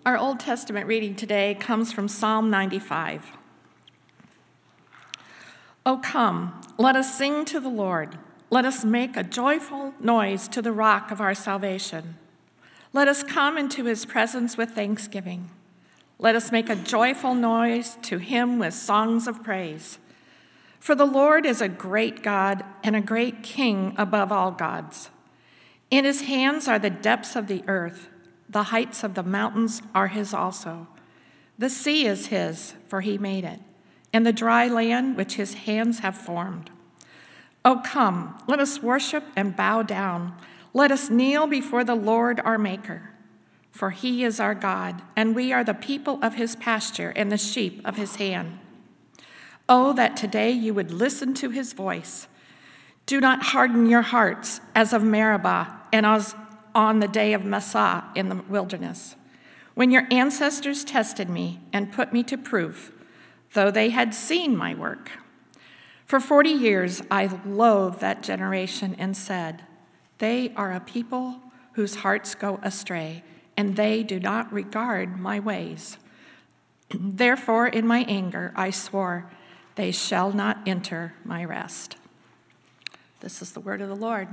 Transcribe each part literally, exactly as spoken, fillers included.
Our Old Testament reading today comes from Psalm ninety-five. O come, let us sing to the Lord. Let us make a joyful noise to the rock of our salvation. Let us come into his presence with thanksgiving. Let us make a joyful noise to him with songs of praise. For the Lord is a great God and a great King above all gods. In his hands are the depths of the earth. The heights of the mountains are his also. The sea is his, for he made it, and the dry land which his hands have formed. O come, let us worship and bow down. Let us kneel before the Lord our Maker. For he is our God, and we are the people of his pasture and the sheep of his hand. Oh, that today you would listen to his voice. Do not harden your hearts as of Meribah and as on the day of Massah in the wilderness, when your ancestors tested me and put me to proof, though they had seen my work. For forty years I loathed that generation and said, they are a people whose hearts go astray, and they do not regard my ways. Therefore, in my anger, I swore, they shall not enter my rest. This is the word of the Lord.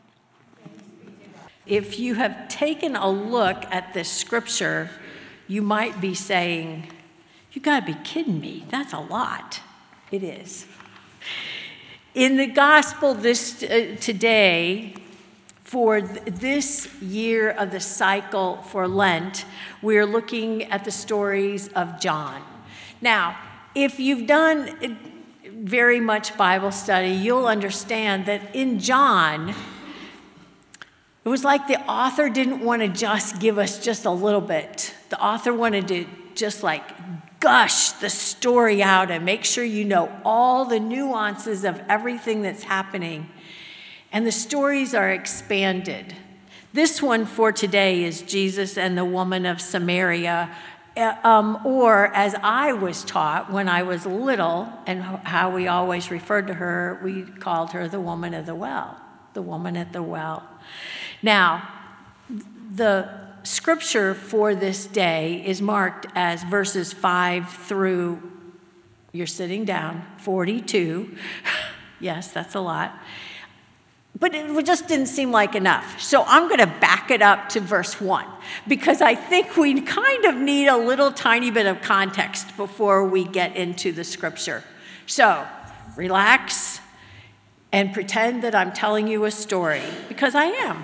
If you have taken a look at this scripture, you might be saying, you got to be kidding me. That's a lot. It is. In the gospel this uh, today, for th- this year of the cycle for Lent, we're looking at the stories of John. Now, if you've done very much Bible study, you'll understand that in John, it was like the author didn't want to just give us just a little bit. The author wanted to just like gush the story out and make sure you know all the nuances of everything that's happening. And the stories are expanded. This one for today is Jesus and the woman of Samaria, um, or as I was taught when I was little, and how we always referred to her, we called her the woman of the well, the woman at the well. Now, the scripture for this day is marked as verses five through, you're sitting down, forty-two. Yes, that's a lot. But it just didn't seem like enough. So I'm going to back it up to verse one, because I think we kind of need a little tiny bit of context before we get into the scripture. So relax and pretend that I'm telling you a story, because I am.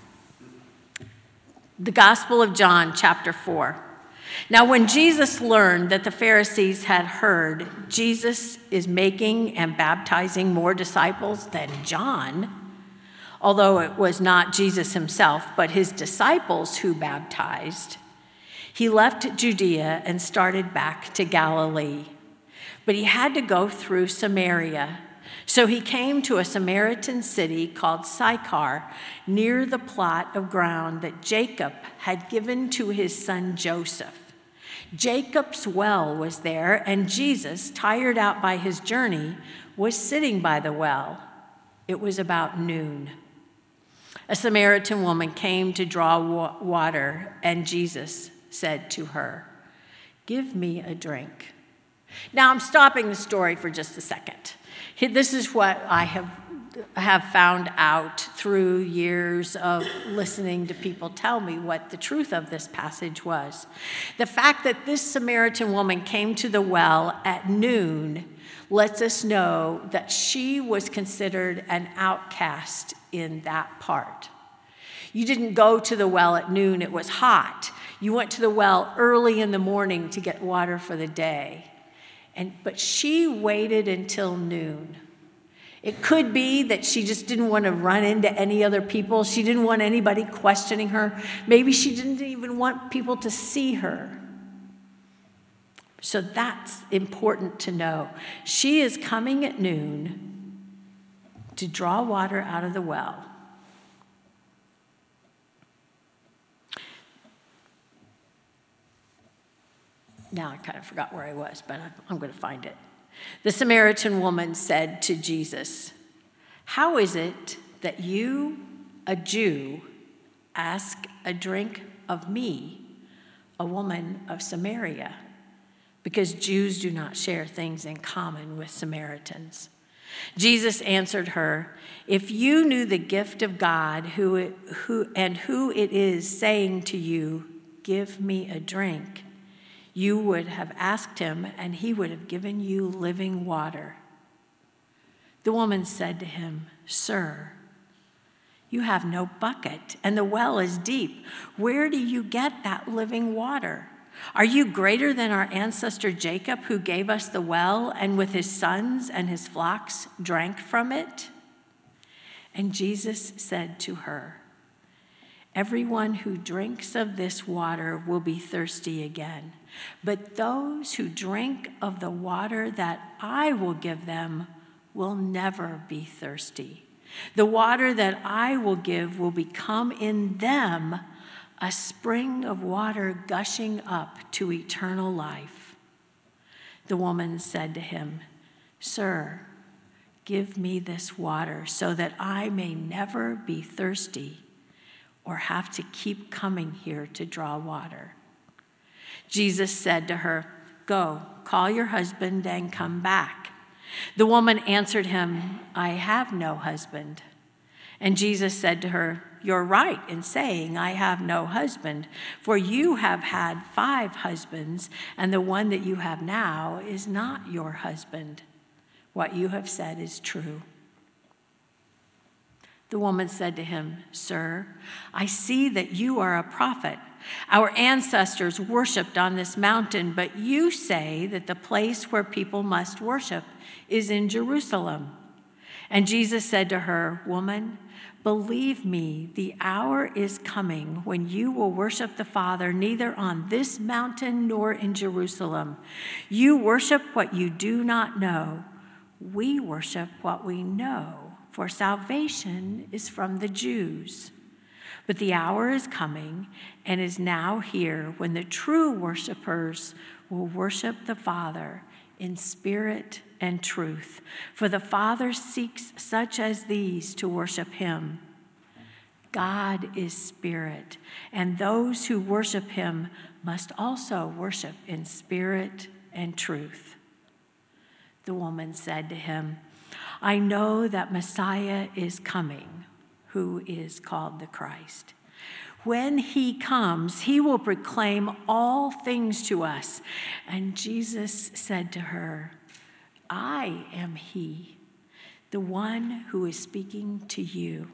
The Gospel of John, chapter four. Now, when Jesus learned that the Pharisees had heard Jesus is making and baptizing more disciples than John, although it was not Jesus himself, but his disciples who baptized, he left Judea and started back to Galilee. But he had to go through Samaria. So he came to a Samaritan city called Sychar, near the plot of ground that Jacob had given to his son Joseph. Jacob's well was there, and Jesus, tired out by his journey, was sitting by the well. It was about noon. A Samaritan woman came to draw wa- water, and Jesus said to her, "Give me a drink." Now I'm stopping the story for just a second. This is what I have, have found out through years of listening to people tell me what the truth of this passage was. The fact that this Samaritan woman came to the well at noon lets us know that she was considered an outcast in that part. You didn't go to the well at noon, it was hot. You went to the well early in the morning to get water for the day. And, but she waited until noon. It could be that she just didn't want to run into any other people. She didn't want anybody questioning her. Maybe she didn't even want people to see her. So that's important to know. She is coming at noon to draw water out of the well. Now I kind of forgot where I was, but I'm going to find it. The Samaritan woman said to Jesus, "How is it that you, a Jew, ask a drink of me, a woman of Samaria, because Jews do not share things in common with Samaritans. Jesus answered her, "If you knew the gift of God who, it, who and who it is saying to you, 'Give me a drink,' you would have asked him, and he would have given you living water." The woman said to him, "Sir, you have no bucket, and the well is deep. Where do you get that living water? Are you greater than our ancestor Jacob, who gave us the well, and with his sons and his flocks drank from it?" And Jesus said to her, "Everyone who drinks of this water will be thirsty again. But those who drink of the water that I will give them will never be thirsty. The water that I will give will become in them a spring of water gushing up to eternal life." The woman said to him, "Sir, give me this water so that I may never be thirsty or have to keep coming here to draw water." Jesus said to her, "Go, call your husband and come back." The woman answered him, "I have no husband." And Jesus said to her, "You're right in saying, 'I have no husband,' for you have had five husbands, and the one that you have now is not your husband. What you have said is true." The woman said to him, "Sir, I see that you are a prophet. Our ancestors worshipped on this mountain, but you say that the place where people must worship is in Jerusalem." And Jesus said to her, "Woman, believe me, the hour is coming when you will worship the Father neither on this mountain nor in Jerusalem. You worship what you do not know. We worship what we know, for salvation is from the Jews. But the hour is coming and is now here when the true worshipers will worship the Father in spirit and truth. For the Father seeks such as these to worship him. God is spirit, and those who worship him must also worship in spirit and truth." The woman said to him, "I know that Messiah is coming, who is called the Christ. When he comes, he will proclaim all things to us." And Jesus said to her, "I am he, the one who is speaking to you."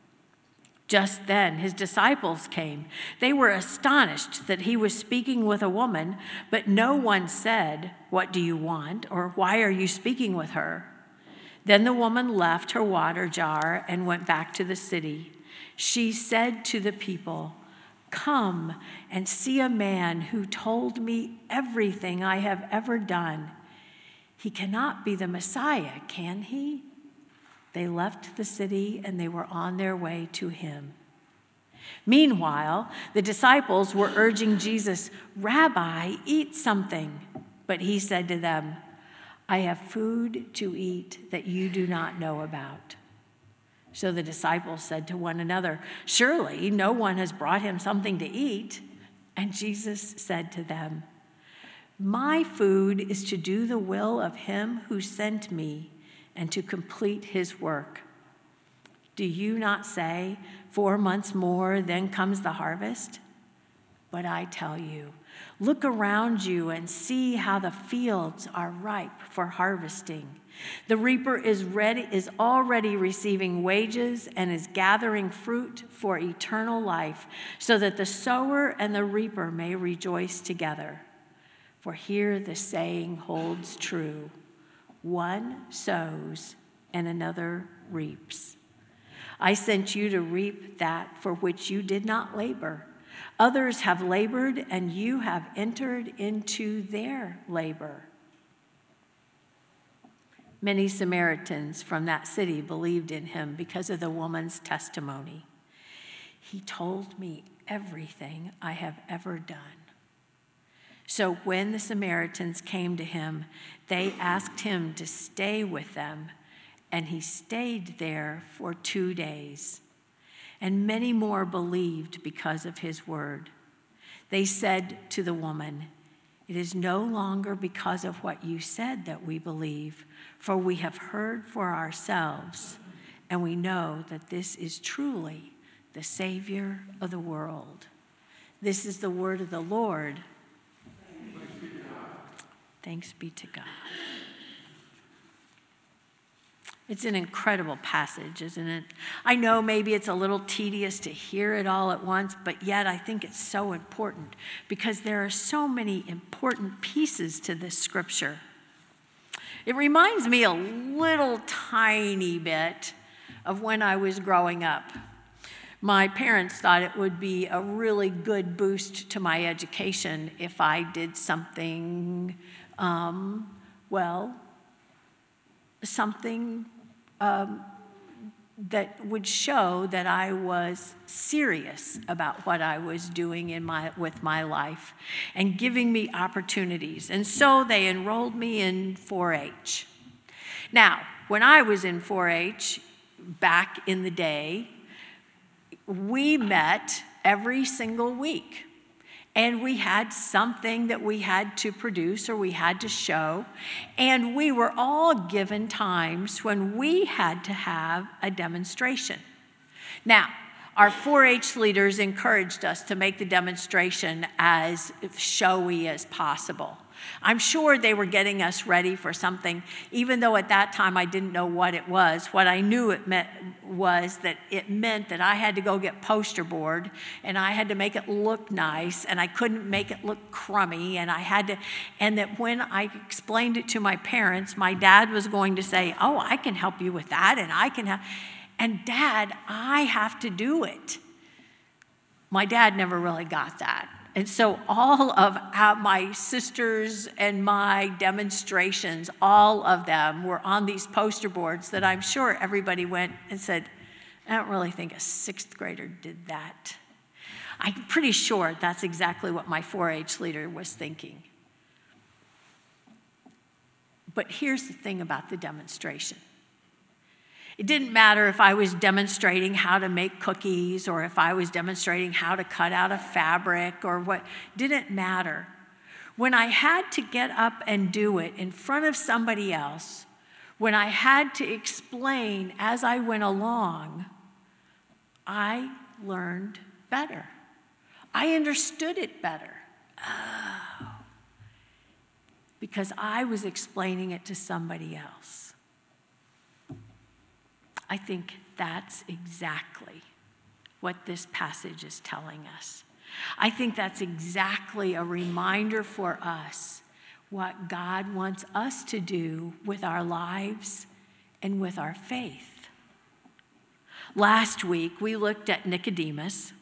Just then his disciples came. They were astonished that he was speaking with a woman, but no one said, "What do you want?" or "Why are you speaking with her?" Then the woman left her water jar and went back to the city. She said to the people, "Come and see a man who told me everything I have ever done. He cannot be the Messiah, can he?" They left the city and they were on their way to him. Meanwhile, the disciples were urging Jesus, "Rabbi, eat something." But he said to them, "I have food to eat that you do not know about." So the disciples said to one another, "Surely no one has brought him something to eat." And Jesus said to them, "My food is to do the will of him who sent me and to complete his work. Do you not say, 'Four months more, then comes the harvest'? But I tell you, look around you and see how the fields are ripe for harvesting. The reaper is ready, is already receiving wages and is gathering fruit for eternal life, so that the sower and the reaper may rejoice together. For here the saying holds true: one sows and another reaps. I sent you to reap that for which you did not labor. Others have labored, and you have entered into their labor." Many Samaritans from that city believed in him because of the woman's testimony. "He told me everything I have ever done." So when the Samaritans came to him, they asked him to stay with them, and he stayed there for two days. And many more believed because of his word. They said to the woman, "It is no longer because of what you said that we believe, for we have heard for ourselves, and we know that this is truly the Savior of the world." This is the word of the Lord. Thanks be to God. It's an incredible passage, isn't it? I know maybe it's a little tedious to hear it all at once, but yet I think it's so important because there are so many important pieces to this scripture. It reminds me a little tiny bit of when I was growing up. My parents thought it would be a really good boost to my education if I did something, um, well, something um, that would show that I was serious about what I was doing in my with my life and giving me opportunities. And so they enrolled me in four H. Now, when I was in four H back in the day, we met every single week. And we had something that we had to produce or we had to show. And we were all given times when we had to have a demonstration. Now, our four H leaders encouraged us to make the demonstration as showy as possible. I'm sure they were getting us ready for something, even though at that time I didn't know what it was. What I knew it meant was that it meant that I had to go get poster board, and I had to make it look nice, and I couldn't make it look crummy, and I had to, and that when I explained it to my parents, my dad was going to say, "Oh, I can help you with that, and I can have," and Dad, I have to do it. My dad never really got that. And so all of my sisters and my demonstrations, all of them were on these poster boards that I'm sure everybody went and said, "I don't really think a sixth grader did that." I'm pretty sure that's exactly what my four H leader was thinking. But here's the thing about the demonstration. It didn't matter if I was demonstrating how to make cookies or if I was demonstrating how to cut out a fabric or what. It didn't matter. When I had to get up and do it in front of somebody else, when I had to explain as I went along, I learned better. I understood it better. Oh, because I was explaining it to somebody else. I think that's exactly what this passage is telling us. I think that's exactly a reminder for us what God wants us to do with our lives and with our faith. Last week, we looked at Nicodemus.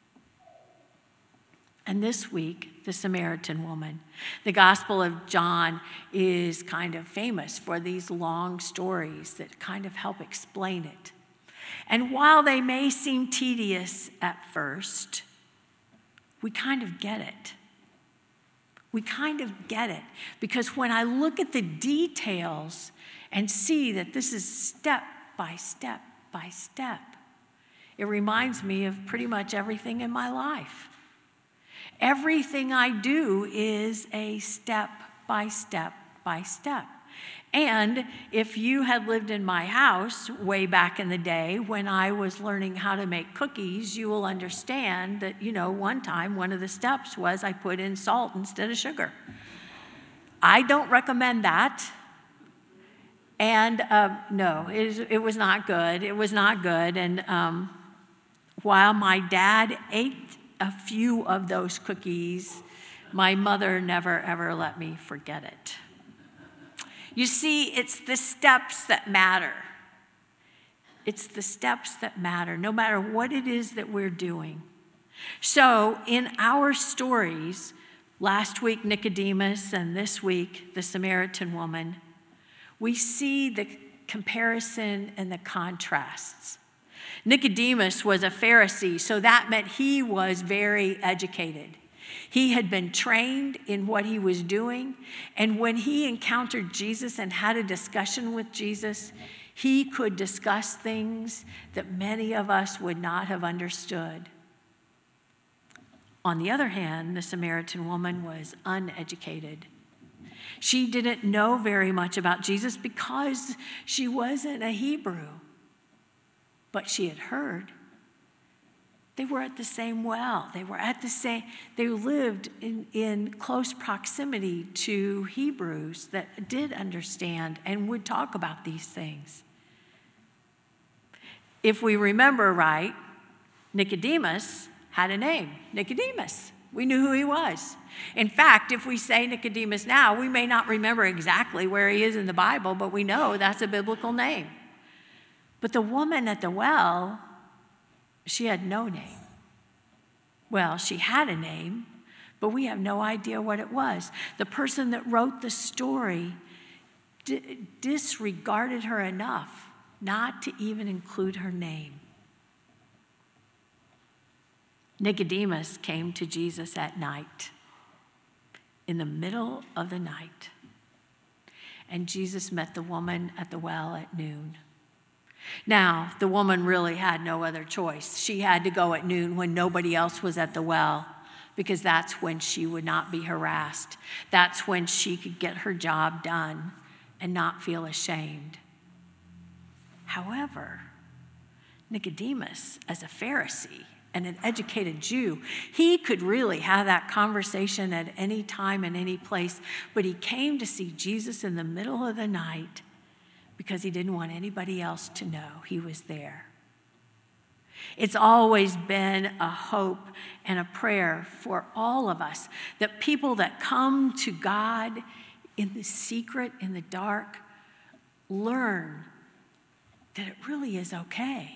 And this week, the Samaritan woman. The Gospel of John is kind of famous for these long stories that kind of help explain it. And while they may seem tedious at first, we kind of get it. We kind of get it. Because when I look at the details and see that this is step by step by step, it reminds me of pretty much everything in my life. Everything I do is a step by step by step. And if you had lived in my house way back in the day when I was learning how to make cookies, you will understand that, you know, one time one of the steps was I put in salt instead of sugar. I don't recommend that. And uh, no, it, is, it was not good. It was not good. And um, while my dad ate a few of those cookies, my mother never, ever let me forget it. You see, it's the steps that matter. It's the steps that matter, no matter what it is that we're doing. So in our stories, last week Nicodemus and this week the Samaritan woman, we see the comparison and the contrasts. Nicodemus was a Pharisee, so that meant he was very educated. He had been trained in what he was doing, and when he encountered Jesus and had a discussion with Jesus, he could discuss things that many of us would not have understood. On the other hand, the Samaritan woman was uneducated. She didn't know very much about Jesus because she wasn't a Hebrew. But she had heard. They were at the same well. They were at the same, they lived in, in close proximity to Hebrews that did understand and would talk about these things. If we remember right, Nicodemus had a name, Nicodemus. We knew who he was. In fact, if we say Nicodemus now, we may not remember exactly where he is in the Bible, but we know that's a biblical name. But the woman at the well, she had no name. Well, she had a name, but we have no idea what it was. The person that wrote the story d- disregarded her enough not to even include her name. Nicodemus came to Jesus at night, in the middle of the night, and Jesus met the woman at the well at noon. Now, the woman really had no other choice. She had to go at noon when nobody else was at the well, because that's when she would not be harassed. That's when she could get her job done and not feel ashamed. However, Nicodemus, as a Pharisee and an educated Jew, he could really have that conversation at any time and any place, but he came to see Jesus in the middle of the night because he didn't want anybody else to know he was there. It's always been a hope and a prayer for all of us that people that come to God in the secret, in the dark, learn that it really is okay.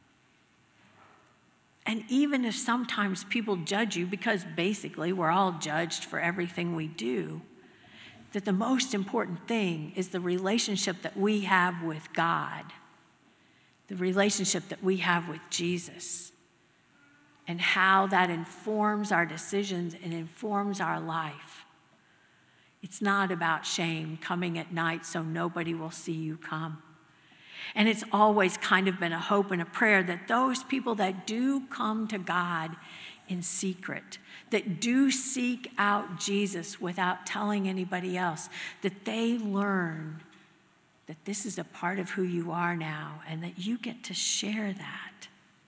And even if sometimes people judge you, because basically we're all judged for everything we do, that the most important thing is the relationship that we have with God, the relationship that we have with Jesus, and how that informs our decisions and informs our life. It's not about shame, coming at night so nobody will see you come. And it's always kind of been a hope and a prayer that those people that do come to God in secret, that do seek out Jesus without telling anybody else, that they learn that this is a part of who you are now and that you get to share that.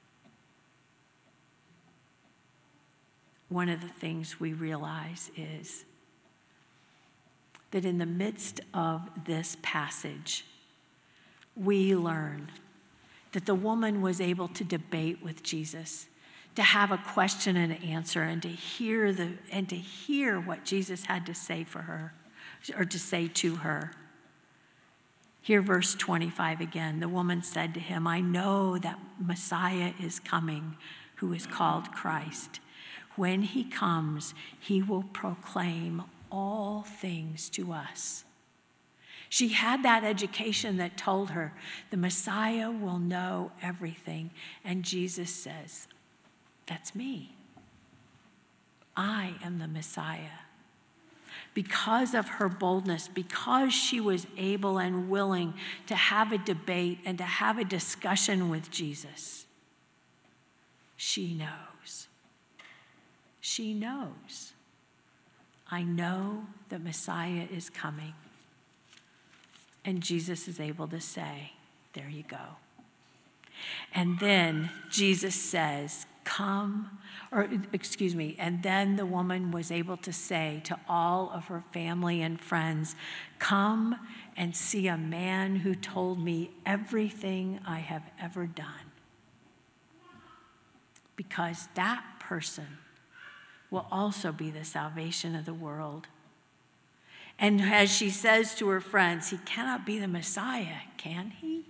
One of the things we realize is that in the midst of this passage, we learn that the woman was able to debate with Jesus, to have a question and answer, and to hear the and to hear what Jesus had to say for her, or to say to her. Hear verse twenty-five again. The woman said to him, "I know that Messiah is coming, who is called Christ. When he comes, he will proclaim all things to us." She had that education that told her the Messiah will know everything. And Jesus says, that's me. I am the Messiah. Because of her boldness, because she was able and willing to have a debate and to have a discussion with Jesus, she knows. She knows. I know the Messiah is coming. And Jesus is able to say, there you go. And then Jesus says, come, or excuse me, and then the woman was able to say to all of her family and friends, come and see a man who told me everything I have ever done. Because that person will also be the salvation of the world. And as she says to her friends, he cannot be the Messiah, can he?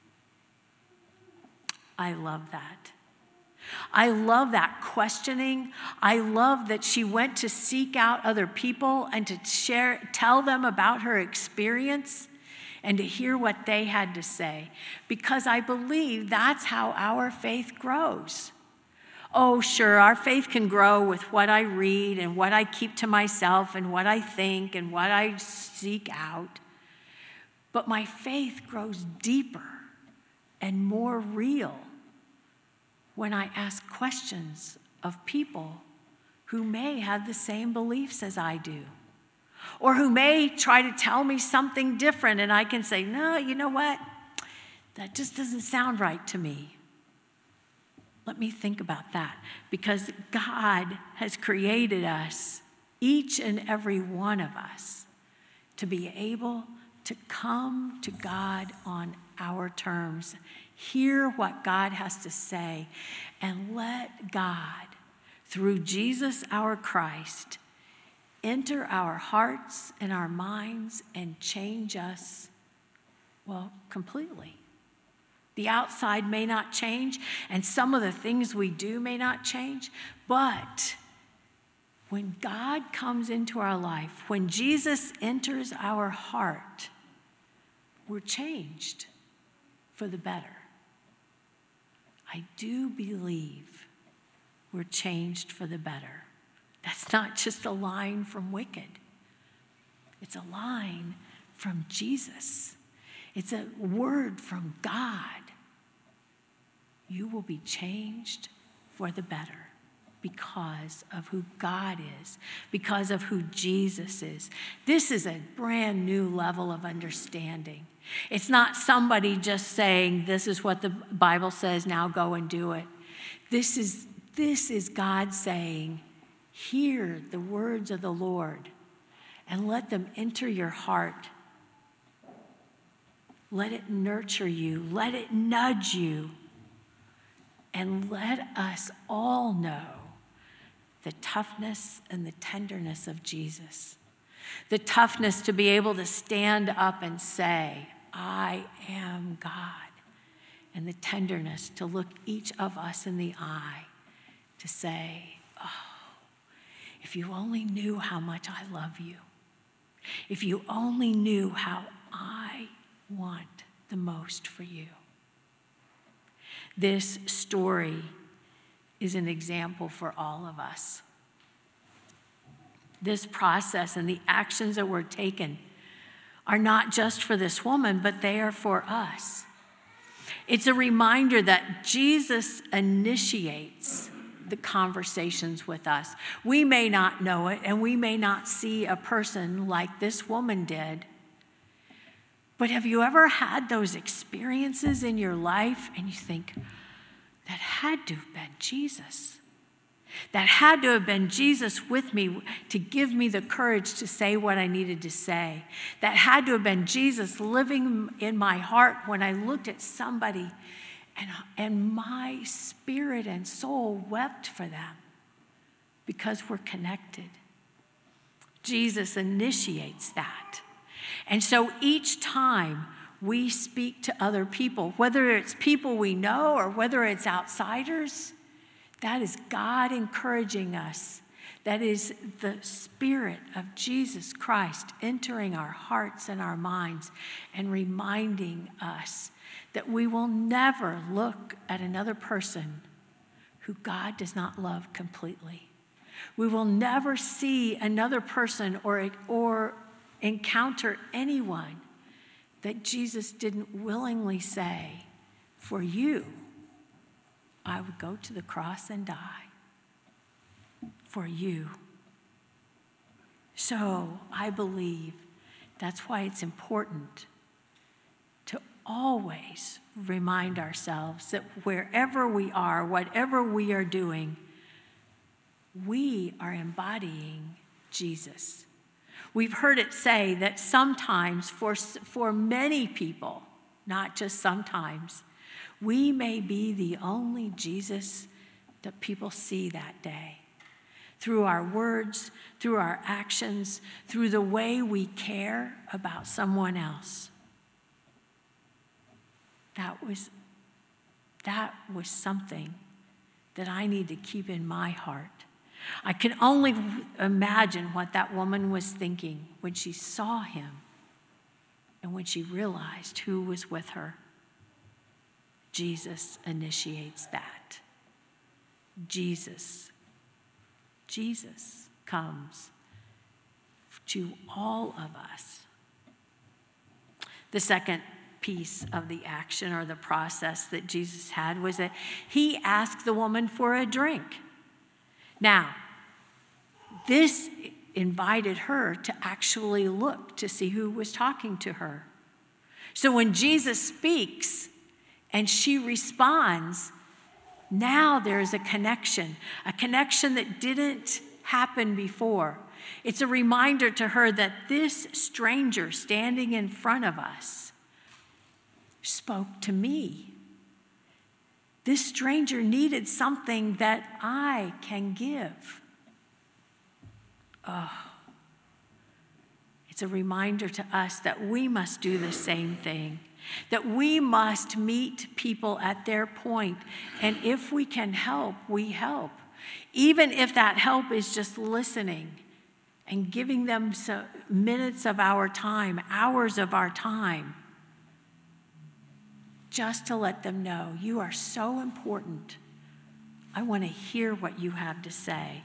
I love that. I love that questioning. I love that she went to seek out other people and to share, tell them about her experience and to hear what they had to say. Because I believe that's how our faith grows. Oh, sure, our faith can grow with what I read and what I keep to myself and what I think and what I seek out. But my faith grows deeper and more real when I ask questions of people who may have the same beliefs as I do, or who may try to tell me something different, and I can say, no, you know what? That just doesn't sound right to me. Let me think about that, because God has created us, each and every one of us, to be able to come to God on our terms, hear what God has to say, and let God, through Jesus our Christ, enter our hearts and our minds and change us, well, completely. The outside may not change, and some of the things we do may not change, but when God comes into our life, when Jesus enters our heart, we're changed for the better. I do believe we're changed for the better. That's not just a line from Wicked. It's a line from Jesus. It's a word from God. You will be changed for the better because of who God is, because of who Jesus is. This is a brand new level of understanding. It's not somebody just saying, this is what the Bible says, now go and do it. This is, this is God saying, hear the words of the Lord and let them enter your heart. Let it nurture you. Let it nudge you. And let us all know the toughness and the tenderness of Jesus. The toughness to be able to stand up and say, I am God. And the tenderness to look each of us in the eye to say, oh, if you only knew how much I love you. If you only knew how I want the most for you. This story is an example for all of us. This process and the actions that were taken are not just for this woman, but they are for us. It's a reminder that Jesus initiates the conversations with us. We may not know it, and we may not see a person like this woman did. But have you ever had those experiences in your life and you think, that had to have been Jesus? That had to have been Jesus with me to give me the courage to say what I needed to say. That had to have been Jesus living in my heart when I looked at somebody and, and my spirit and soul wept for them because we're connected. Jesus initiates that. And so each time we speak to other people, whether it's people we know or whether it's outsiders, that is God encouraging us. That is the Spirit of Jesus Christ entering our hearts and our minds and reminding us that we will never look at another person who God does not love completely. We will never see another person or, or encounter anyone that Jesus didn't willingly say, for you, I would go to the cross and die. For you. So I believe that's why it's important to always remind ourselves that wherever we are, whatever we are doing, we are embodying Jesus. We've heard it say that sometimes, for, for many people, not just sometimes, we may be the only Jesus that people see that day. Through our words, through our actions, through the way we care about someone else. That was, that was something that I need to keep in my heart. I can only imagine what that woman was thinking when she saw him and when she realized who was with her. Jesus initiates that. Jesus, Jesus comes to all of us. The second piece of the action or the process that Jesus had was that he asked the woman for a drink. Now, This invited her to actually look to see who was talking to her. So when Jesus speaks and she responds, now there's a connection, a connection that didn't happen before. It's a reminder to her that this stranger standing in front of us spoke to me. This stranger needed something that I can give. Oh, it's a reminder to us that we must do the same thing, that we must meet people at their point, and if we can help, we help. Even if that help is just listening and giving them some minutes of our time, hours of our time, just to let them know, you are so important. I want to hear what you have to say.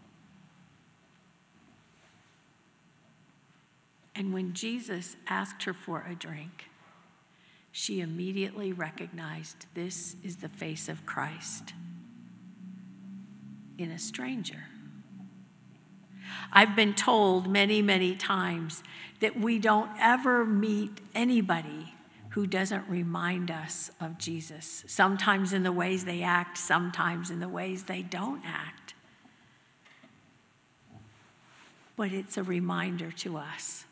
And when Jesus asked her for a drink, she immediately recognized this is the face of Christ in a stranger. I've been told many, many times that we don't ever meet anybody who doesn't remind us of Jesus, sometimes in the ways they act, sometimes in the ways they don't act. But it's a reminder to us.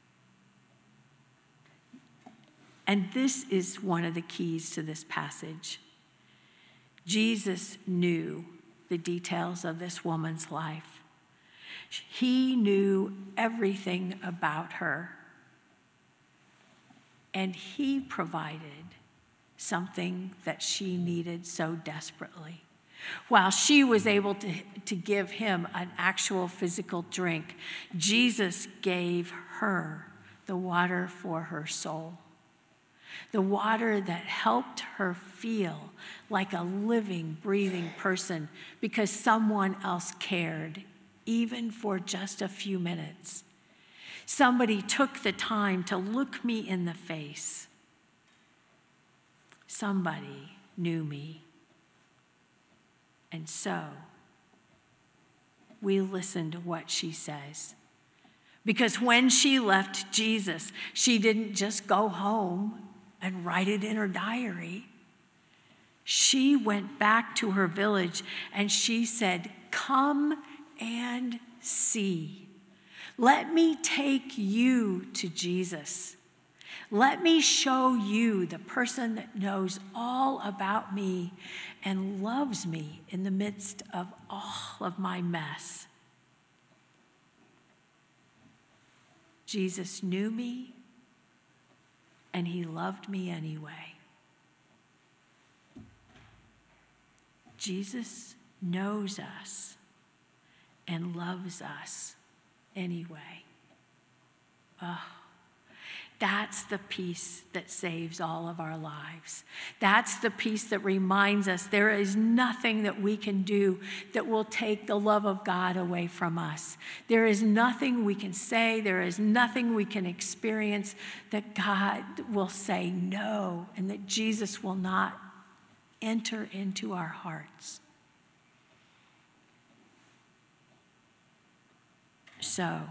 And this is one of the keys to this passage. Jesus knew the details of this woman's life. He knew everything about her. And he provided something that she needed so desperately. While she was able to, to give him an actual physical drink, Jesus gave her the water for her soul. The water that helped her feel like a living, breathing person because someone else cared, even for just a few minutes. Somebody took the time to look me in the face. Somebody knew me. And so, we listen to what she says. Because when she left Jesus, she didn't just go home and write it in her diary. She went back to her village and she said, "Come and see. Let me take you to Jesus. Let me show you the person that knows all about me and loves me in the midst of all of my mess." Jesus knew me, and he loved me anyway. Jesus knows us and loves us anyway. Oh, that's the peace that saves all of our lives. That's the peace that reminds us there is nothing that we can do that will take the love of God away from us. There is nothing we can say, there is nothing we can experience that God will say no, and that Jesus will not enter into our hearts. So,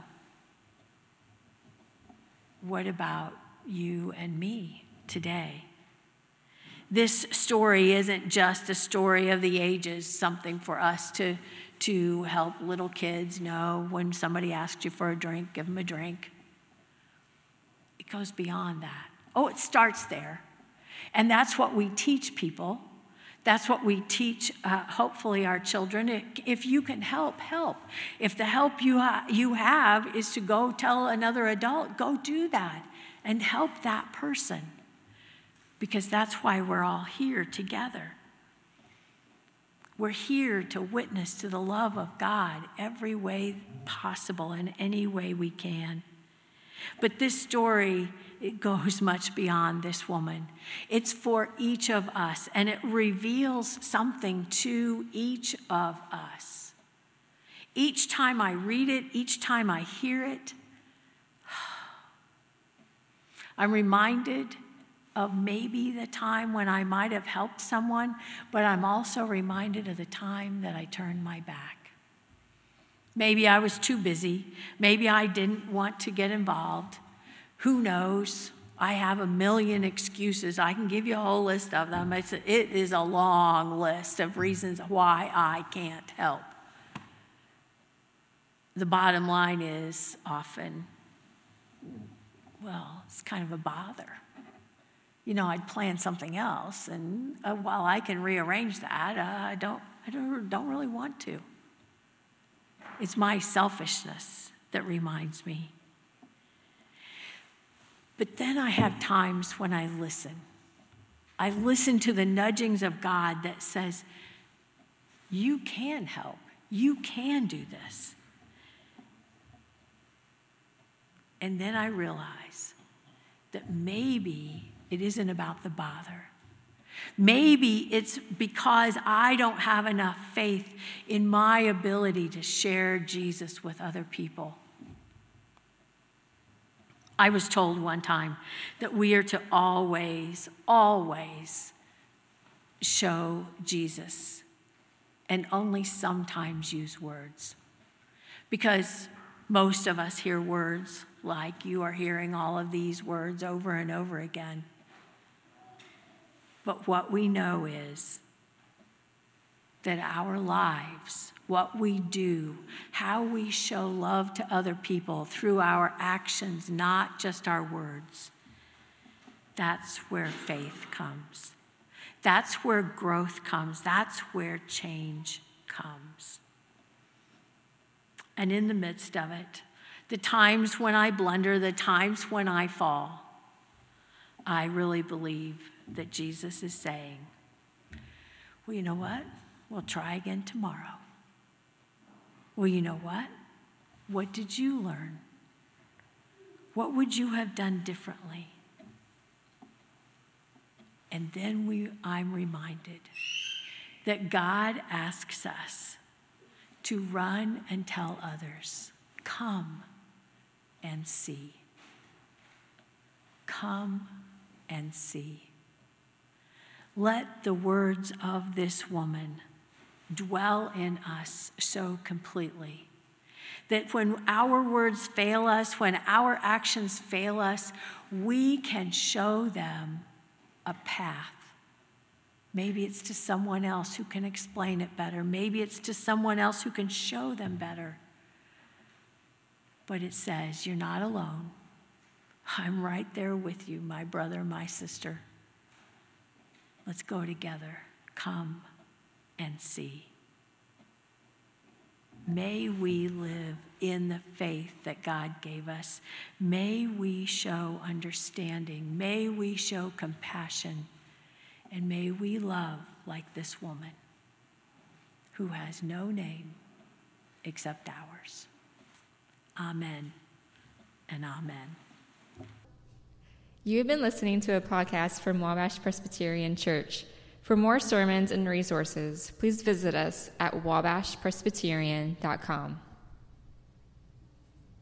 what about you and me today? This story isn't just a story of the ages, something for us to, to help little kids know when somebody asks you for a drink, give them a drink. It goes beyond that. Oh, it starts there. And that's what we teach people. That's what we teach, uh, hopefully, our children. If you can help, help. If the help you, ha- you have is to go tell another adult, go do that and help that person. Because that's why we're all here together. We're here to witness to the love of God every way possible and any way we can. But this story, it goes much beyond this woman. It's for each of us, and it reveals something to each of us. Each time I read it, each time I hear it, I'm reminded of maybe the time when I might have helped someone, but I'm also reminded of the time that I turned my back. Maybe I was too busy. Maybe I didn't want to get involved. Who knows? I have a million excuses. I can give you a whole list of them. It's, it is a long list of reasons why I can't help. The bottom line is often, well, it's kind of a bother. You know, I'd plan something else, and uh, while I can rearrange that, uh, I don't, I don't, don't really want to. It's my selfishness that reminds me. But then I have times when I listen. I listen to the nudgings of God that says, you can help. You can do this. And then I realize that maybe it isn't about the bother. Maybe it's because I don't have enough faith in my ability to share Jesus with other people. I was told one time that we are to always, always show Jesus and only sometimes use words. Because most of us hear words like you are hearing all of these words over and over again. But what we know is that our lives, what we do, how we show love to other people through our actions, not just our words, that's where faith comes. That's where growth comes. That's where change comes. And in the midst of it, the times when I blunder, the times when I fall, I really believe that Jesus is saying, well, you know what? We'll try again tomorrow. Well, you know what? What did you learn? What would you have done differently? And then we, I'm reminded that God asks us to run and tell others, come and see. Come and see. Let the words of this woman dwell in us so completely that when our words fail us, when our actions fail us, we can show them a path. Maybe it's to someone else who can explain it better. Maybe it's to someone else who can show them better. But it says, you're not alone. I'm right there with you, my brother, my sister. Let's go together. Come and see. May we live in the faith that God gave us. May we show understanding. May we show compassion. And may we love like this woman who has no name except ours. Amen and amen. You have been listening to a podcast from Wabash Presbyterian Church. For more sermons and resources, please visit us at wabash presbyterian dot com.